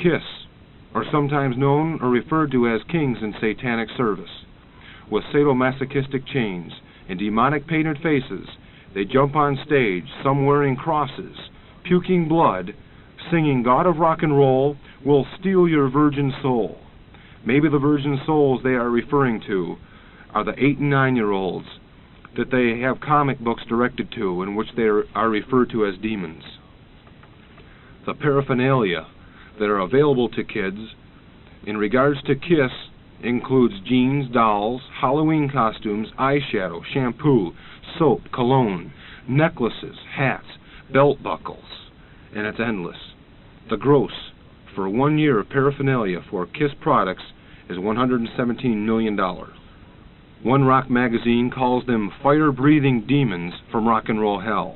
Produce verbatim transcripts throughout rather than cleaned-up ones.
KISS are sometimes known or referred to as kings in satanic service. With sadomasochistic chains and demonic painted faces, they jump on stage, some wearing crosses, puking blood, singing "God of Rock and Roll will steal your virgin soul." Maybe the virgin souls they are referring to are the eight and nine-year-olds that they have comic books directed to, in which they are, are referred to as demons. The paraphernalia that are available to kids in regards to KISS includes jeans, dolls, Halloween costumes, eyeshadow, shampoo, soap, cologne, necklaces, hats, belt buckles, and it's endless. The gross for one year of paraphernalia for KISS products is one hundred seventeen million dollars. One rock magazine calls them fire-breathing demons from rock and roll hell.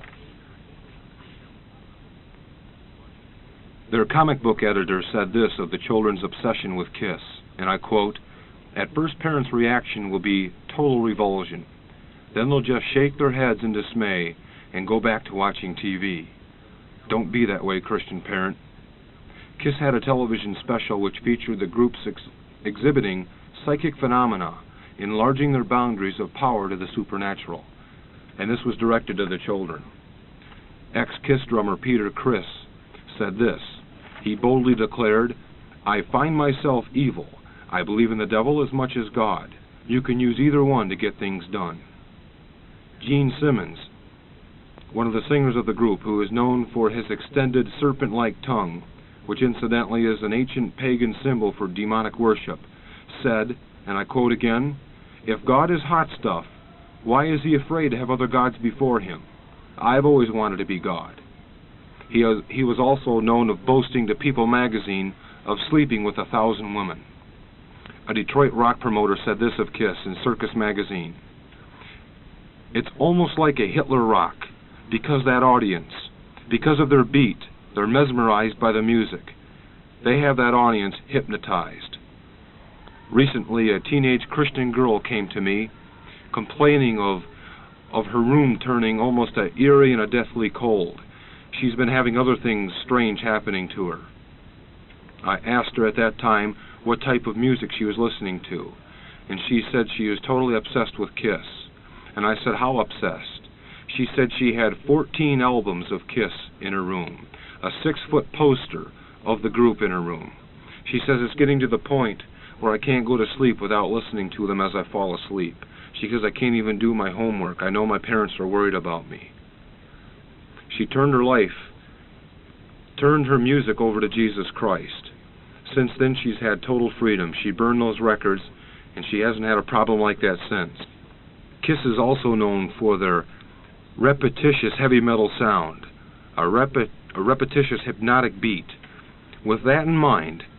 Their comic book editor said this of the children's obsession with KISS, and I quote, "At first parents' reaction will be total revulsion. Then they'll just shake their heads in dismay and go back to watching T V. Don't be that way, Christian parent." KISS had a television special which featured the groups ex exhibiting psychic phenomena, enlarging their boundaries of power to the supernatural, and this was directed to the children. Ex-KISS drummer Peter Criss said this. He boldly declared, "I find myself evil. I believe in the devil as much as God. You can use either one to get things done." Gene Simmons, one of the singers of the group, who is known for his extended serpent-like tongue, which incidentally is an ancient pagan symbol for demonic worship, said, and I quote again, "If God is hot stuff, why is he afraid to have other gods before him? I've always wanted to be God." He, has, he was also known of boasting to People magazine of sleeping with a thousand women. A Detroit rock promoter said this of KISS in Circus magazine, "It's almost like a Hitler rock, because that audience, because of their beat, they're mesmerized by the music. They have that audience hypnotized." Recently, a teenage Christian girl came to me complaining of, of her room turning almost a eerie and a deathly cold. She's been having other things strange happening to her. I asked her at that time what type of music she was listening to, and she said she is totally obsessed with KISS. And I said, "How obsessed?" She said she had fourteen albums of KISS in her room, a six-foot poster of the group in her room. She says it's getting to the point where I can't go to sleep without listening to them as I fall asleep. She says, "I can't even do my homework. I know my parents are worried about me." She turned her life, turned her music over to Jesus Christ. Since then, she's had total freedom. She burned those records, and she hasn't had a problem like that since. KISS is also known for their repetitious heavy metal sound, a, repet a repetitious hypnotic beat. With that in mind,